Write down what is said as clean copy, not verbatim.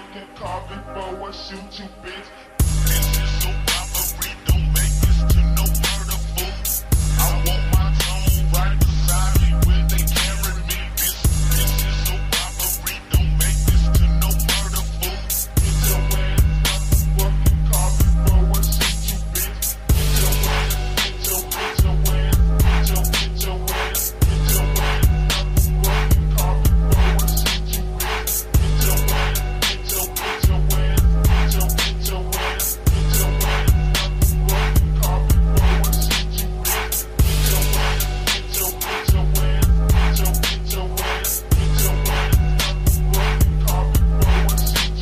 fucking car before I shoot you, bitch. This is so robbery, don't make this to no